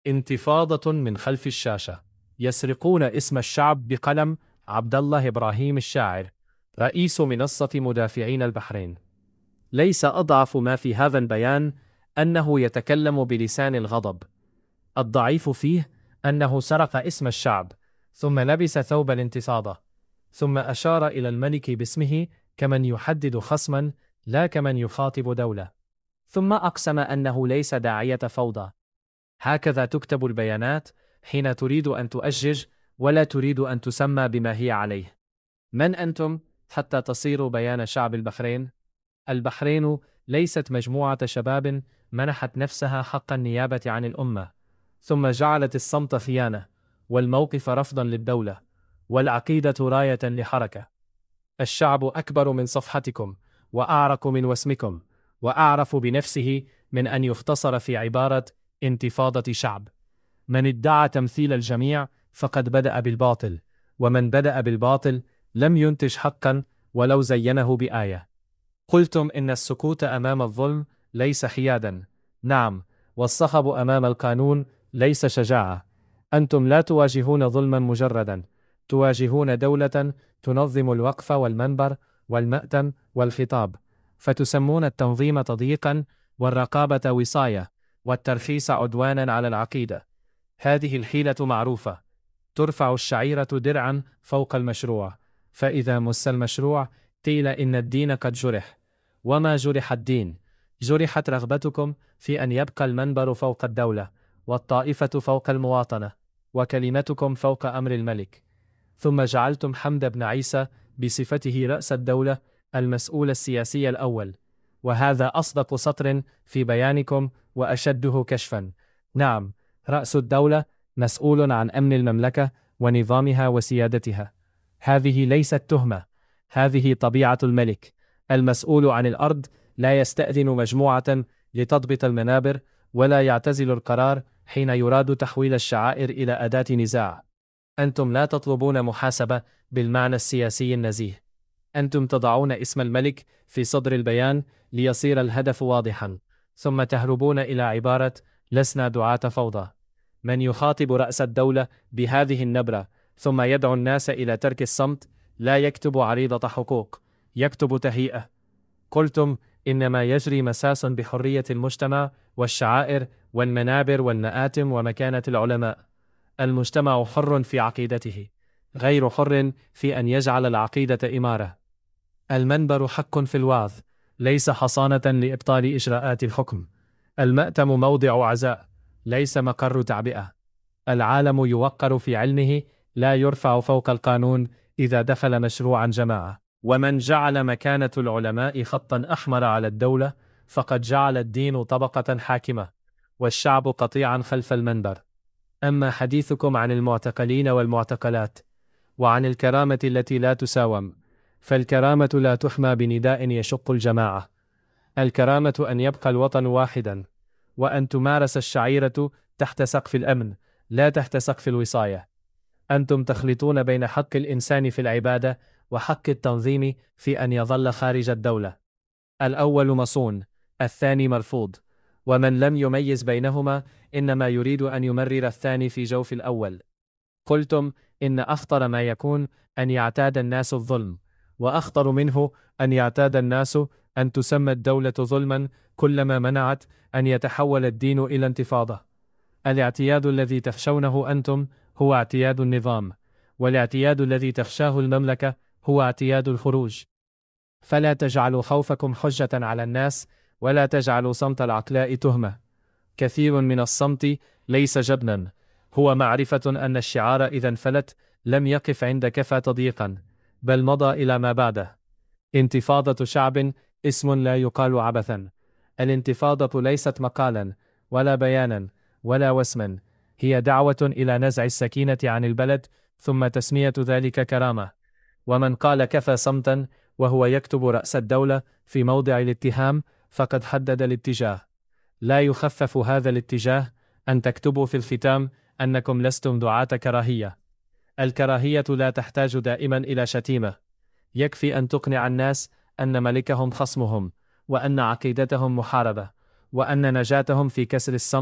انتفاضة من خلف الشاشة. يسرقون اسم الشعب بقلم عبد الله إبراهيم الشاعر، رئيس منصة مدافعين البحرين. ليس أضعف ما في هذا البيان أنه يتكلم بلسان الغضب. الضعيف فيه أنه سرق اسم الشعب، ثم لبس ثوب الانتصاضة، ثم أشار إلى الملك باسمه كمن يحدد خصما لا كمن يخاطب دولة، ثم أقسم أنه ليس داعية فوضى. هكذا تكتب البيانات حين تريد أن تؤجج ولا تريد أن تسمى بما هي عليه. من أنتم حتى تصيروا بيان شعب البحرين؟ البحرين ليست مجموعة شباب منحت نفسها حق النيابة عن الأمة، ثم جعلت الصمت خيانة، والموقف رفضا للدولة، والعقيدة راية لحركة. الشعب أكبر من صفحتكم، وأعرق من وسمكم، وأعرف بنفسه من أن يختصر في عبارة انتفاضة شعب. من ادعى تمثيل الجميع فقد بدأ بالباطل، ومن بدأ بالباطل لم ينتج حقا ولو زينه بآية. قلتم إن السكوت أمام الظلم ليس حيادا. نعم، والصخب أمام القانون ليس شجاعة. أنتم لا تواجهون ظلما مجردا، تواجهون دولة تنظم الوقف والمنبر والمأتم والخطاب، فتسمون التنظيم تضييقا والرقابة وصاية والترخيص عدوانا على العقيدة. هذه الحيلة معروفة. ترفع الشعيرة درعا فوق المشروع، فإذا مس المشروع قيل إن الدين قد جرح. وما جرح الدين، جرحت رغبتكم في أن يبقى المنبر فوق الدولة، والطائفة فوق المواطنة، وكلمتكم فوق أمر الملك. ثم جعلتم حمد بن عيسى بصفته رأس الدولة المسؤول السياسي الأول، وهذا أصدق سطر في بيانكم وأشده كشفا. نعم، رأس الدولة مسؤول عن أمن المملكة ونظامها وسيادتها. هذه ليست تهمة، هذه طبيعة الملك. المسؤول عن الأرض لا يستأذن مجموعة لتضبط المنابر، ولا يعتزل القرار حين يراد تحويل الشعائر إلى أداة نزاع. أنتم لا تطلبون محاسبة بالمعنى السياسي النزيه. أنتم تضعون اسم الملك في صدر البيان ليصير الهدف واضحا، ثم تهربون إلى عبارة لسنا دعاة فوضى. من يخاطب رأس الدولة بهذه النبرة ثم يدعو الناس إلى ترك الصمت لا يكتب عريضة حقوق، يكتب تهيئة. قلتم إنما يجري مساس بحرية المجتمع والشعائر والمنابر والمآتم ومكانة العلماء. المجتمع حر في عقيدته، غير حر في أن يجعل العقيدة إمارة. المنبر حق في الوعظ، ليس حصانة لإبطال إجراءات الحكم. المأتم موضع عزاء، ليس مقر تعبئة. العالم يوقر في علمه، لا يرفع فوق القانون إذا دخل مشروعا جماعة. ومن جعل مكانة العلماء خطا أحمر على الدولة فقد جعل الدين طبقة حاكمة، والشعب قطيعا خلف المنبر. أما حديثكم عن المعتقلين والمعتقلات، وعن الكرامة التي لا تساوم، فالكرامة لا تحمى بنداء يشق الجماعة. الكرامة أن يبقى الوطن واحدا، وأن تمارس الشعيرة تحت سقف الأمن لا تحت سقف الوصاية. أنتم تخلطون بين حق الإنسان في العبادة وحق التنظيم في أن يظل خارج الدولة. الأول مصون، الثاني مرفوض، ومن لم يميز بينهما إنما يريد أن يمرر الثاني في جوف الأول. قلتم إن أخطر ما يكون أن يعتاد الناس الظلم، وأخطر منه أن يعتاد الناس أن تسمى الدولة ظلما كلما منعت أن يتحول الدين إلى انتفاضة. الاعتياد الذي تخشونه أنتم هو اعتياد النظام، والاعتياد الذي تخشاه المملكة هو اعتياد الخروج. فلا تجعلوا خوفكم حجة على الناس، ولا تجعلوا صمت العقلاء تهمة. كثير من الصمت ليس جبنا، هو معرفة أن الشعار إذا انفلت لم يقف عند كفى تضييقا، بل مضى إلى ما بعده. انتفاضة شعب اسم لا يقال عبثا. الانتفاضة ليست مقالا ولا بيانا ولا وسما، هي دعوة إلى نزع السكينة عن البلد، ثم تسمية ذلك كرامة. ومن قال كفى صمتا وهو يكتب رأس الدولة في موضع الاتهام فقد حدد الاتجاه. لا يخفف هذا الاتجاه أن تكتبوا في الختام أنكم لستم دعاة كراهية. الكراهية لا تحتاج دائما إلى شتيمة، يكفي أن تقنع الناس أن ملكهم خصمهم، وأن عقيدتهم محاربة، وأن نجاتهم في كسر الصمت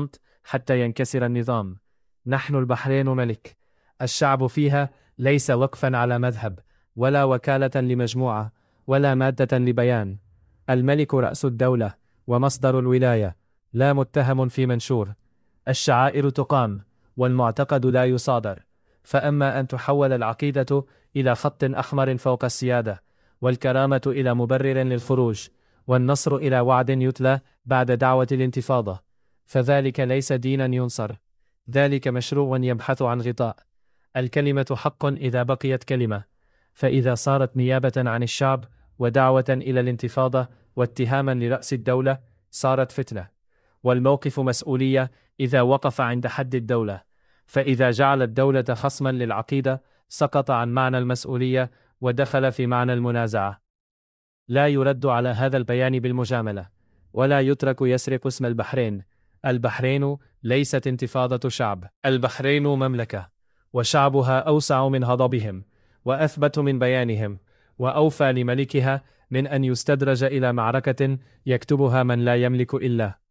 حتى ينكسر النظام. نحن البحرين ملك، الشعب فيها ليس وقفا على مذهب، ولا وكالة لمجموعة، ولا مادة لبيان. الملك رأس الدولة ومصدر الولاية، لا متهم في منشور. الشعائر تقام، والمعتقد لا يصادر. فأما أن تحول العقيدة إلى خط أحمر فوق السيادة، والكرامة إلى مبرر للخروج، والنصر إلى وعد يتلى بعد دعوة الانتفاضة، فذلك ليس دينا ينصر، ذلك مشروع يبحث عن غطاء. الكلمة حق إذا بقيت كلمة، فإذا صارت نيابة عن الشعب ودعوة إلى الانتفاضة واتهاما لرأس الدولة صارت فتنة. والموقف مسؤولية إذا وقف عند حد الدولة، فإذا جعل الدولة خصما للعقيدة سقط عن معنى المسؤولية ودخل في معنى المنازعة. لا يرد على هذا البيان بالمجاملة، ولا يترك يسرق اسم البحرين. البحرين ليست انتفاضة شعب، البحرين مملكة، وشعبها أوسع من هضبهم، وأثبت من بيانهم، وأوفى لملكها من أن يستدرج إلى معركة يكتبها من لا يملك إلا